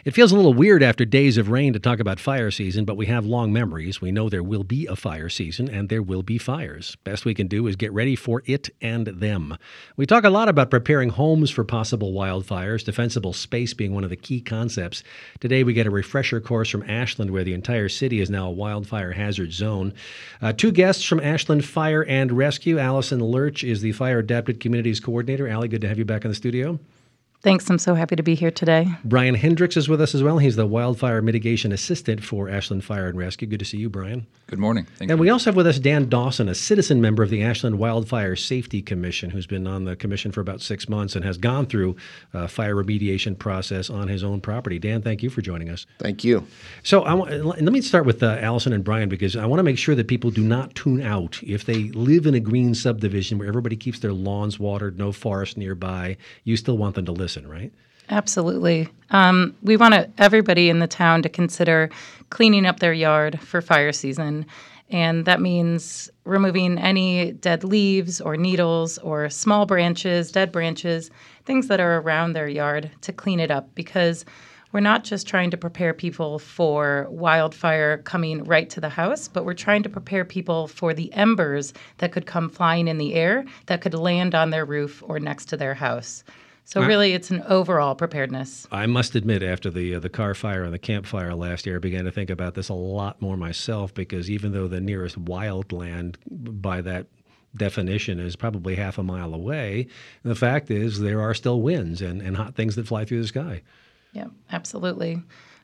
It feels a little weird after days of rain to talk about fire season, but we have long memories. We know there will be a fire season and there will be fires. Best we can do is get ready for it and them. We talk a lot about preparing homes for possible wildfires, defensible space being one of the key concepts. Today we get a refresher course from Ashland where the entire city is now a wildfire hazard zone. Two guests from Ashland Fire and Rescue. Allison Lurch is the Fire Adapted Communities Coordinator. Allie, good to have you back in the studio. Thanks. I'm so happy to be here today. Brian Hendricks is with us as well. He's the Wildfire Mitigation Assistant for Ashland Fire and Rescue. Good to see you, Brian. Good morning. Thank you. And we also have with us Dan Dawson, a citizen member of the Ashland Wildfire Safety Commission, who's been on the commission for about 6 months and has gone through a fire remediation process on his own property. Dan, thank you for joining us. Thank you. So let me start with Allison and Brian, because I want to make sure that people do not tune out. If they live in a green subdivision where everybody keeps their lawns watered, no forest nearby, you still want them to listen, right? Absolutely. We want everybody in the town to consider cleaning up their yard for fire season. And that means removing any dead leaves or needles or small branches, dead branches, things that are around their yard to clean it up, because we're not just trying to prepare people for wildfire coming right to the house, but we're trying to prepare people for the embers that could come flying in the air that could land on their roof or next to their house. So really, it's an overall preparedness. I must admit, after the Carr fire and the Camp Fire last year, I began to think about this a lot more myself, because even though the nearest wildland by that definition is probably half a mile away, the fact is there are still winds and hot things that fly through the sky. Yeah, absolutely.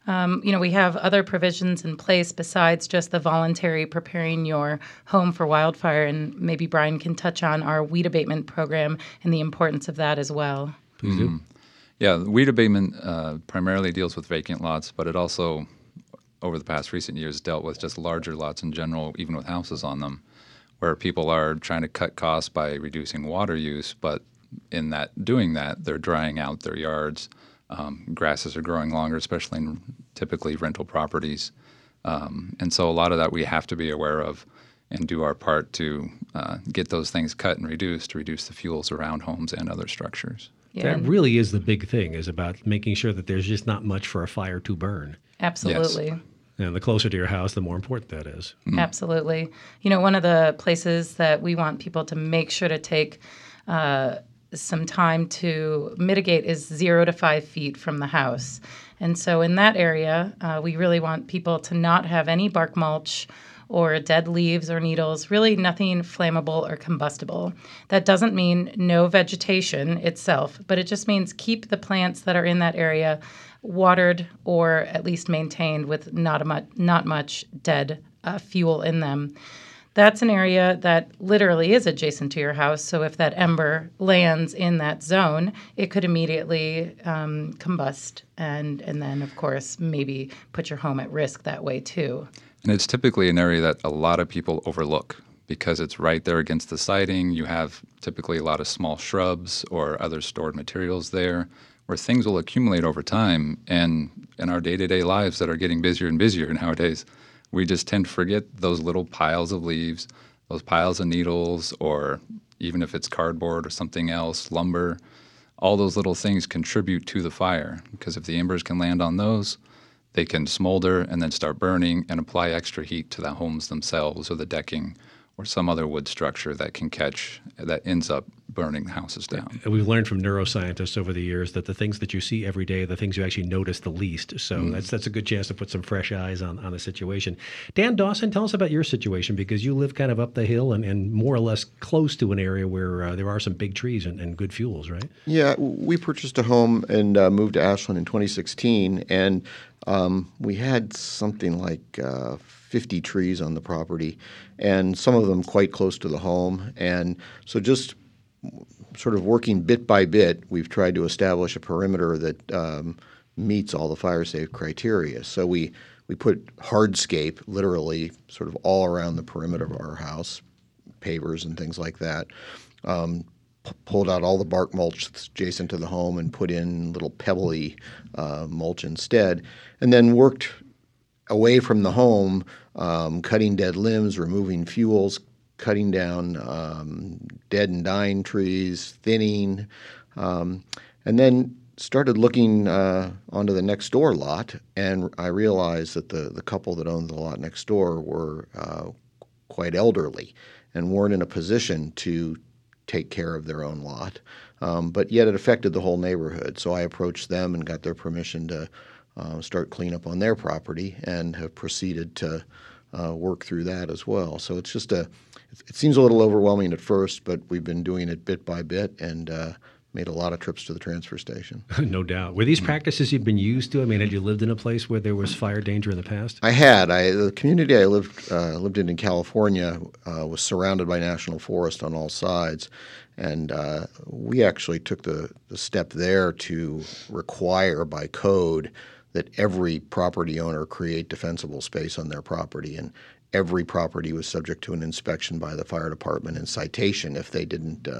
We have other provisions in place besides just the voluntary preparing your home for wildfire, and maybe Brian can touch on our weed abatement program and the importance of that as well. Please do. Yeah, weed abatement primarily deals with vacant lots, but it also, over the past recent years, dealt with just larger lots in general, even with houses on them, where people are trying to cut costs by reducing water use, but in doing that, they're drying out their yards. Grasses are growing longer, especially in typically rental properties. And so a lot of that we have to be aware of and do our part to get those things cut and reduced to reduce the fuels around homes and other structures. Yeah. That really is the big thing, is about making sure that there's just not much for a fire to burn. Absolutely. Yes. And the closer to your house, the more important that is. Absolutely. One of the places that we want people to make sure to take some time to mitigate is 0 to 5 feet from the house. And so in that area, we really want people to not have any bark mulch or dead leaves or needles, really nothing flammable or combustible. That doesn't mean no vegetation itself, but it just means keep the plants that are in that area watered or at least maintained with not much dead fuel in them. That's an area that literally is adjacent to your house, so if that ember lands in that zone, it could immediately combust and then, of course, maybe put your home at risk that way too. And it's typically an area that a lot of people overlook because it's right there against the siding. You have typically a lot of small shrubs or other stored materials there where things will accumulate over time. And in our day-to-day lives that are getting busier and busier nowadays, we just tend to forget those little piles of leaves, those piles of needles, or even if it's cardboard or something else, lumber. All those little things contribute to the fire, because if the embers can land on those, they can smolder and then start burning and apply extra heat to the homes themselves or the decking or some other wood structure that ends up burning the houses down. We've learned from neuroscientists over the years that the things that you see every day are the things you actually notice the least. So that's a good chance to put some fresh eyes on the situation. Dan Dawson, tell us about your situation, because you live kind of up the hill and more or less close to an area where there are some big trees and good fuels, right? Yeah, we purchased a home and moved to Ashland in 2016, and we had something like 50 trees on the property, and some of them quite close to the home. And so just sort of working bit by bit, we've tried to establish a perimeter that meets all the fire safe criteria. So we put hardscape literally sort of all around the perimeter of our house, pavers and things like that. Pulled out all the bark mulch that's adjacent to the home and put in little pebbly mulch instead, and then worked away from the home, cutting dead limbs, removing fuels, cutting down dead and dying trees, thinning, and then started looking onto the next door lot, and I realized that the couple that owned the lot next door were quite elderly and weren't in a position to take care of their own lot. But yet it affected the whole neighborhood. So I approached them and got their permission to start cleanup on their property, and have proceeded to work through that as well. So it's just it seems a little overwhelming at first, but we've been doing it bit by bit, and made a lot of trips to the transfer station. No doubt. Were these practices you've been used to? I mean, had you lived in a place where there was fire danger in the past? I had. The community I lived in California was surrounded by national forest on all sides, and we actually took the step there to require by code that every property owner create defensible space on their property, and every property was subject to an inspection by the fire department and citation if they didn't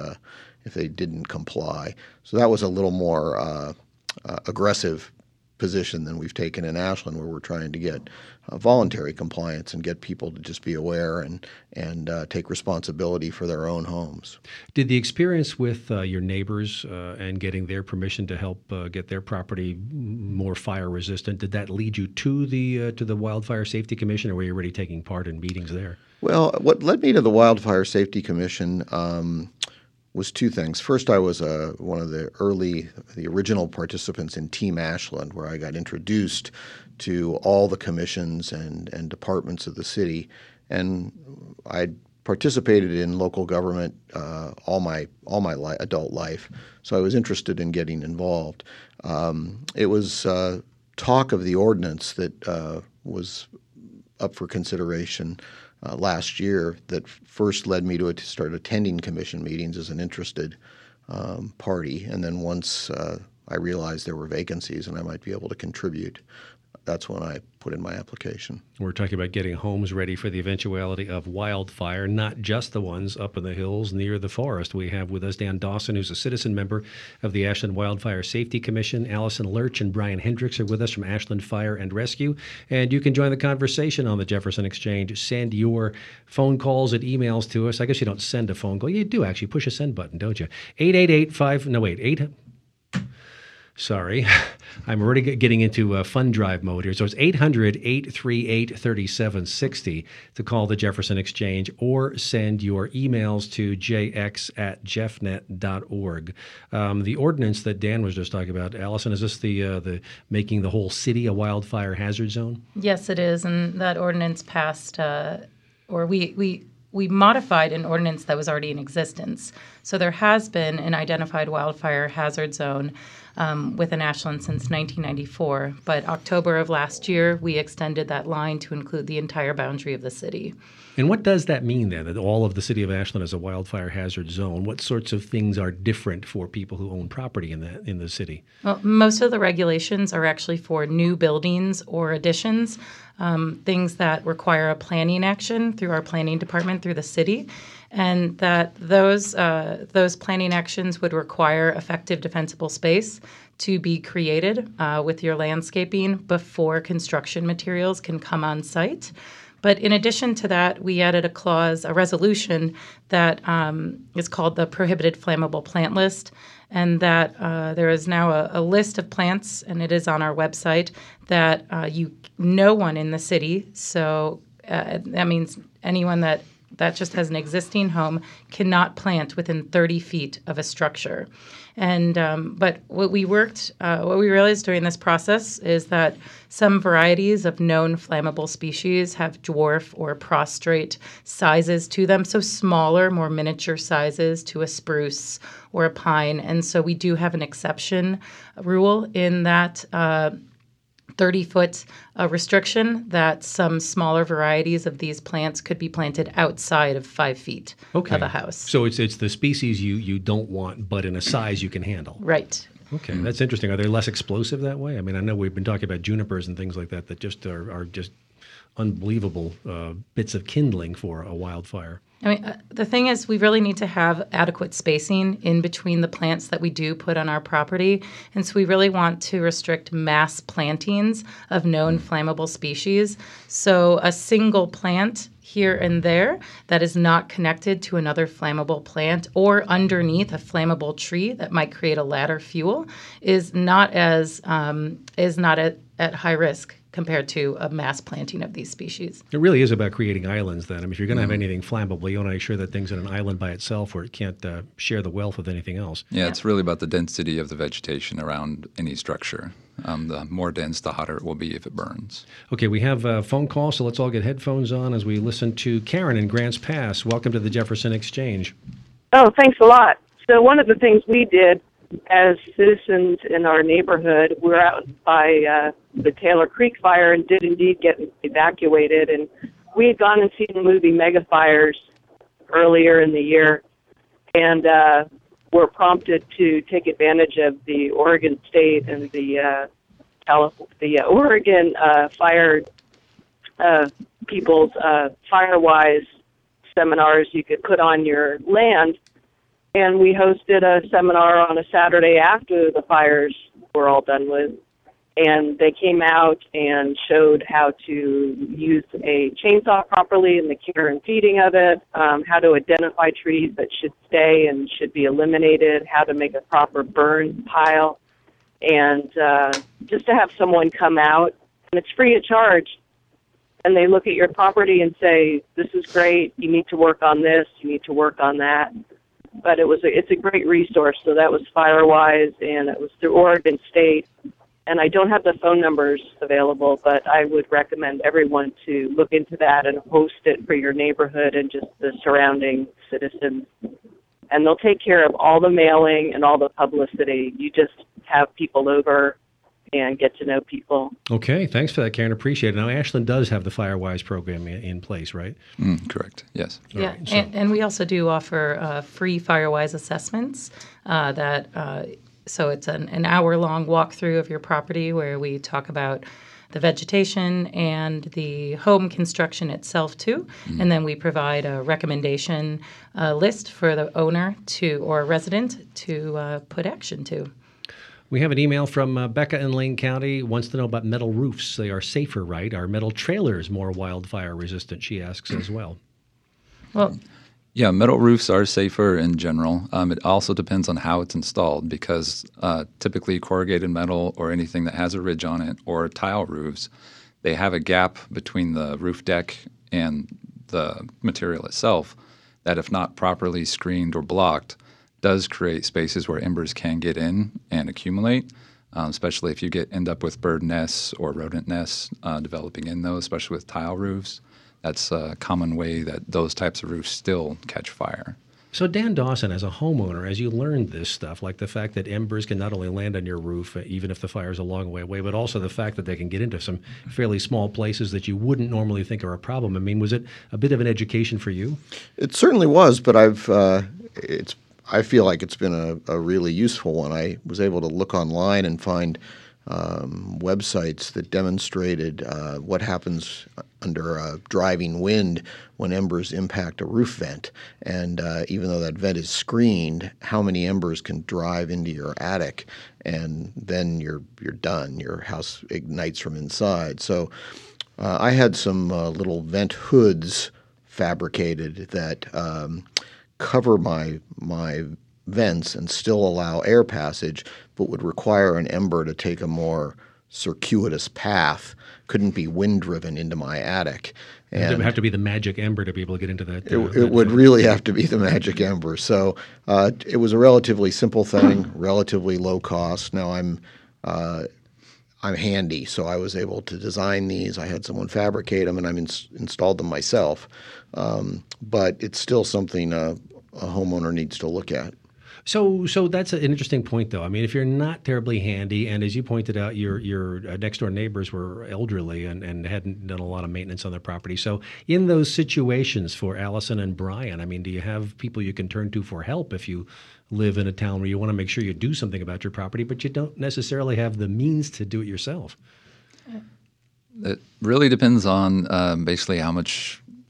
comply. So that was a little more aggressive position than we've taken in Ashland, where we're trying to get voluntary compliance and get people to just be aware and take responsibility for their own homes. Did the experience with your neighbors and getting their permission to help get their property more fire resistant, did that lead you to the Wildfire Safety Commission, or were you already taking part in meetings there? Well, what led me to the Wildfire Safety Commission was two things. First, I was one of the original participants in Team Ashland, where I got introduced to all the commissions and departments of the city, and I participated in local government all my adult life, so I was interested in getting involved. It was talk of the ordinance that was up for consideration last year that first led me to start attending commission meetings as an interested party. And then once I realized there were vacancies and I might be able to contribute, that's when I put in my application. We're talking about getting homes ready for the eventuality of wildfire, not just the ones up in the hills near the forest. We have with us Dan Dawson, who's a citizen member of the Ashland Wildfire Safety Commission. Allison Lurch and Brian Hendricks are with us from Ashland Fire and Rescue. And you can join the conversation on the Jefferson Exchange. Send your phone calls and emails to us. I guess you don't send a phone call. You do actually push a send button, don't you? 888-5, sorry, I'm already getting into fund drive mode here. So it's 800-838-3760 to call the Jefferson Exchange, or send your emails to jx@jeffnet.org. The ordinance that Dan was just talking about, Allison, is this the making the whole city a wildfire hazard zone? Yes, it is. And that ordinance passed, we modified an ordinance that was already in existence. So there has been an identified wildfire hazard zone within Ashland since 1994. But October of last year, we extended that line to include the entire boundary of the city. And what does that mean then, that all of the city of Ashland is a wildfire hazard zone? What sorts of things are different for people who own property in the city? Well, most of the regulations are actually for new buildings or additions, things that require a planning action through our planning department through the city, and that those planning actions would require effective defensible space to be created with your landscaping before construction materials can come on site. But in addition to that, we added a clause, a resolution that is called the Prohibited Flammable Plant List, and that there is now a list of plants, and it is on our website, that no one in the city, so that means anyone that just has an existing home, cannot plant within 30 feet of a structure. And but what we realized during this process is that some varieties of known flammable species have dwarf or prostrate sizes to them, so smaller, more miniature sizes to a spruce or a pine. And so we do have an exception rule in that 30-foot restriction that some smaller varieties of these plants could be planted outside of 5 feet of a house. So it's the species you don't want, but in a size you can handle. Right. Okay, that's interesting. Are they less explosive that way? I mean, I know we've been talking about junipers and things like that just are just unbelievable bits of kindling for a wildfire. I mean, the thing is, we really need to have adequate spacing in between the plants that we do put on our property. And so we really want to restrict mass plantings of known flammable species. So a single plant here and there that is not connected to another flammable plant or underneath a flammable tree that might create a ladder fuel is not at high risk compared to a mass planting of these species. It really is about creating islands then. I mean, if you're going to have anything flammable, you want to make sure that thing's in an island by itself where it can't share the wealth with anything else. Yeah, it's really about the density of the vegetation around any structure. The more dense, the hotter it will be if it burns. Okay, we have a phone call, so let's all get headphones on as we listen to Karen in Grants Pass. Welcome to the Jefferson Exchange. Oh, thanks a lot. So one of the things we did as citizens in our neighborhood, we're out by the Taylor Creek fire and did indeed get evacuated. And we had gone and seen the movie Mega Fires earlier in the year and were prompted to take advantage of the Oregon State and the Oregon fire people's Firewise seminars you could put on your land. And we hosted a seminar on a Saturday after the fires were all done with. And they came out and showed how to use a chainsaw properly in the care and feeding of it, how to identify trees that should stay and should be eliminated, how to make a proper burn pile, and just to have someone come out. And it's free of charge. And they look at your property and say, this is great, you need to work on this, you need to work on that. But it's a great resource. So that was Firewise, and it was through Oregon State. And I don't have the phone numbers available, but I would recommend everyone to look into that and host it for your neighborhood and just the surrounding citizens. And they'll take care of all the mailing and all the publicity. You just have people over and get to know people. Okay, thanks for that, Karen. Appreciate it. Now, Ashland does have the Firewise program in place, right? Correct, yes. Yeah, right, so. and we also do offer free Firewise assessments so it's an hour-long walkthrough of your property where we talk about the vegetation and the home construction itself, too. And then we provide a recommendation list for the owner or resident to put action to. We have an email from Becca in Lane County, wants to know about metal roofs. They are safer, right? Are metal trailers more wildfire resistant, she asks as well. Well, yeah, metal roofs are safer in general. It also depends on how it's installed because typically corrugated metal or anything that has a ridge on it or tile roofs, they have a gap between the roof deck and the material itself that if not properly screened or blocked, does create spaces where embers can get in and accumulate, especially if you end up with bird nests or rodent nests developing in those, especially with tile roofs. That's a common way that those types of roofs still catch fire. So Dan Dawson, as a homeowner, as you learned this stuff, like the fact that embers can not only land on your roof, even if the fire's a long way away, but also the fact that they can get into some fairly small places that you wouldn't normally think are a problem. I mean, was it a bit of an education for you? It certainly was, but I feel like it's been a really useful one. I was able to look online and find websites that demonstrated what happens under a driving wind when embers impact a roof vent. And even though that vent is screened, how many embers can drive into your attic, and then you're done. Your house ignites from inside. So I had some little vent hoods fabricated that cover my vents and still allow air passage, but would require an ember to take a more circuitous path. Couldn't be wind-driven into my attic. And it would have to be the magic ember to be able to get into that. It would really have to be the magic ember. So it was a relatively simple thing, relatively low cost. Now I'm handy, so I was able to design these. I had someone fabricate them, and I installed them myself. But it's still something a homeowner needs to look at. So that's an interesting point, though. I mean, if you're not terribly handy, and as you pointed out, your next-door neighbors were elderly and hadn't done a lot of maintenance on their property. So in those situations for Allison and Brian, I mean, do you have people you can turn to for help if you live in a town where you want to make sure you do something about your property, but you don't necessarily have the means to do it yourself? It really depends on basically how much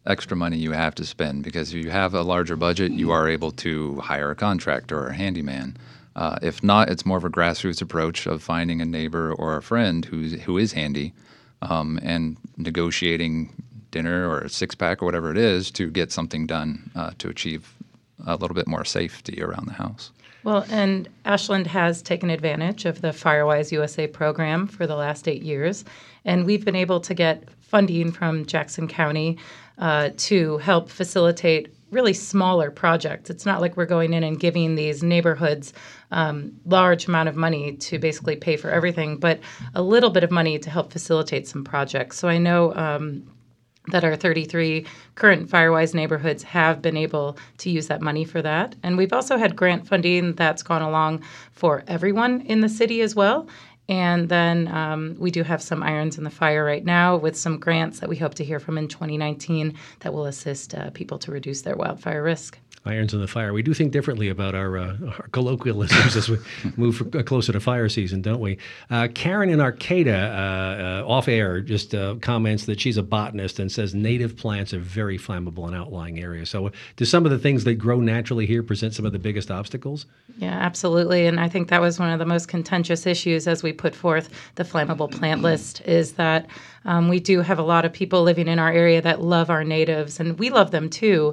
extra money you have to spend, because if you have a larger budget, you are able to hire a contractor or a handyman. If not, it's more of a grassroots approach of finding a neighbor or a friend who is handy, and negotiating dinner or a six-pack or whatever it is to get something done to achieve a little bit more safety around the house. Well, and Ashland has taken advantage of the Firewise USA program for the last 8 years, and we've been able to get funding from Jackson County to help facilitate really smaller projects. It's not like we're going in and giving these neighborhoods large amount of money to basically pay for everything, but a little bit of money to help facilitate some projects. So I know that our 33 current Firewise neighborhoods have been able to use that money for that. And we've also had grant funding that's gone along for everyone in the city as well. And then we do have some irons in the fire right now with some grants that we hope to hear from in 2019 that will assist people to reduce their wildfire risk. Irons in the fire. We do think differently about our colloquialisms as we move closer to fire season, don't we? Karen in Arcata, off air, just comments that she's a botanist and says native plants are very flammable in outlying areas. So do some of the things that grow naturally here present some of the biggest obstacles? Yeah, absolutely. And I think that was one of the most contentious issues as we put forth the flammable plant list, is that we do have a lot of people living in our area that love our natives, and we love them too.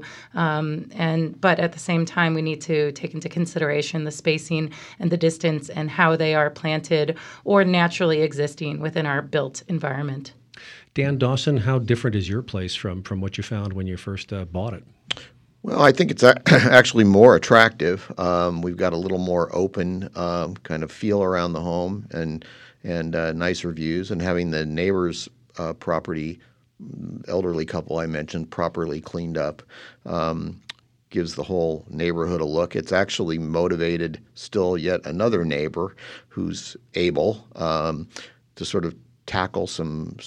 But at the same time, we need to take into consideration the spacing and the distance and how they are planted or naturally existing within our built environment. Dan Dawson, how different is your place from what you found when you first bought it? Well, I think it's actually more attractive. We've got a little more open kind of feel around the home, and nicer views, and having the neighbor's property, elderly couple I mentioned, properly cleaned up, gives the whole neighborhood a look. It's actually motivated still yet another neighbor who's able to sort of tackle some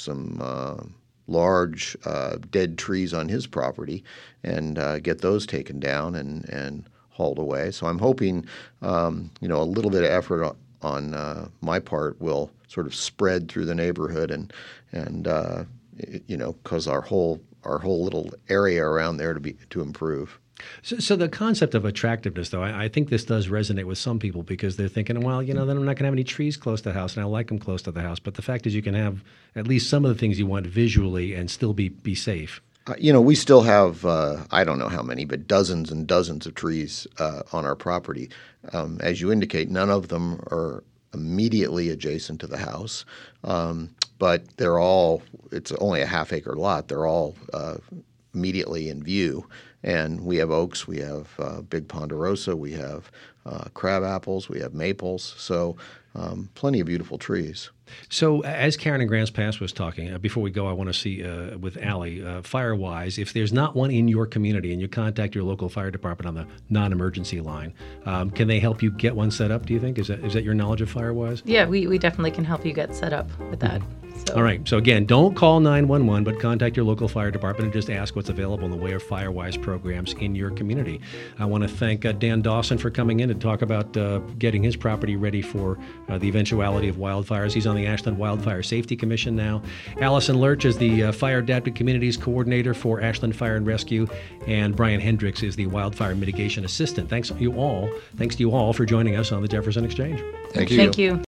large dead trees on his property and get those taken down and hauled away. So I'm hoping a little bit of effort on my part will sort of spread through the neighborhood and cause our whole little area around there to improve. So the concept of attractiveness, though, I think this does resonate with some people because they're thinking, well, then I'm not going to have any trees close to the house, and I like them close to the house. But the fact is you can have at least some of the things you want visually and still be safe. We still have, I don't know how many, but dozens and dozens of trees on our property. As you indicate, none of them are immediately adjacent to the house, but it's only a half-acre lot. They're all immediately in view. And we have oaks, we have big ponderosa, we have crab apples, we have maples, so plenty of beautiful trees. So as Karen in Grants Pass was talking, before we go, I want to see with Allie, Firewise, if there's not one in your community and you contact your local fire department on the non-emergency line, can they help you get one set up, do you think? Is that your knowledge of Firewise? Yeah, we definitely can help you get set up with that. So. All right. So again, don't call 911, but contact your local fire department and just ask what's available in the way of Firewise programs in your community. I want to thank Dan Dawson for coming in to talk about getting his property ready for the eventuality of wildfires. He's on the Ashland Wildfire Safety Commission now. Allison Lurch is the Fire Adapted Communities Coordinator for Ashland Fire and Rescue, and Brian Hendricks is the Wildfire Mitigation Assistant. Thanks to you all for joining us on the Jefferson Exchange. Thank you. Thank you.